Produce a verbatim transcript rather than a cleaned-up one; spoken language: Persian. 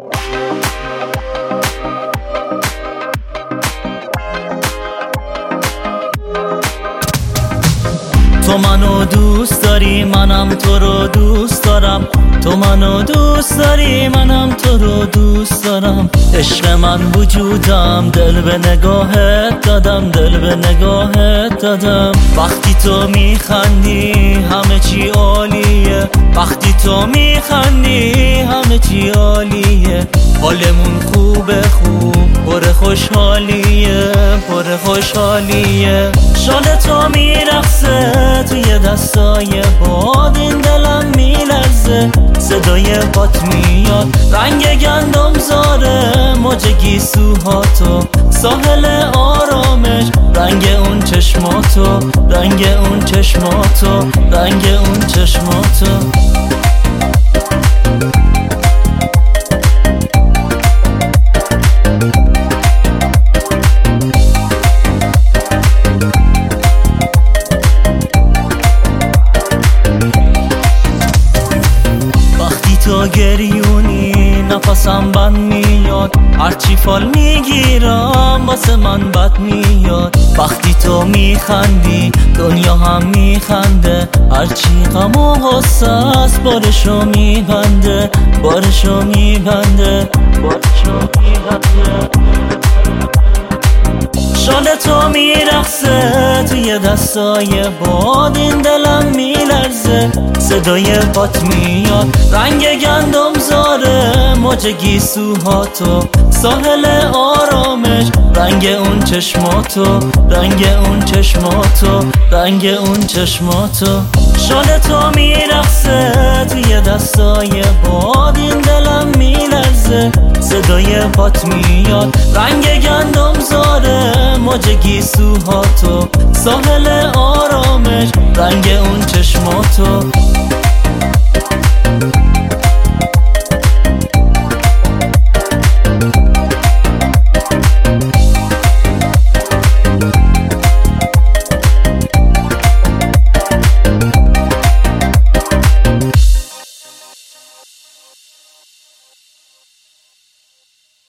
تو منو دوست داری منم تو رو دوست دارم، تو منو دوست داری منم تو رو دوست دارم. عشق من وجودم، دل به نگاهت دادم، دل به نگاهت دادم. وقتی تو میخندی همه چی عالیه، وقتی تو میخندی همه چی عالیه. حالمون خوبه خوب پر خوشحالیه، پر خوشحالیه. شال تو میرقصه توی دستای باد، این دلم میلرزه صدای پات میاد. رنگ گندم زاره موج گیسوها تو، ساحل آرامش رنگ اون چشماتو، رنگ اون چشماتو، رنگ اون چشماتو. تو گریونی نفسم بند میاد، هرچی فال میگیرم واسه من بد میاد. وقتی تو میخندی دنیا هم میخنده، هرچی غم و غصه است بارشو میبنده، بارشو میبنده، بارشو میبنده. شال تو میرقصه توی دستای باد، این دلم میلرزه صدای پات میاد. رنگ گندم زاره موج گیسوها تو، ساحل آرامش رنگ اون چشماتو، رنگ اون چشماتو، رنگ اون چشماتو. شال تو میرقصه توی دستای باد، این دلم میلرزه صدای پات میاد. رنگ گندم زاره موج گیسوها تو، ساحل آرامش رنگ اون چشماتو.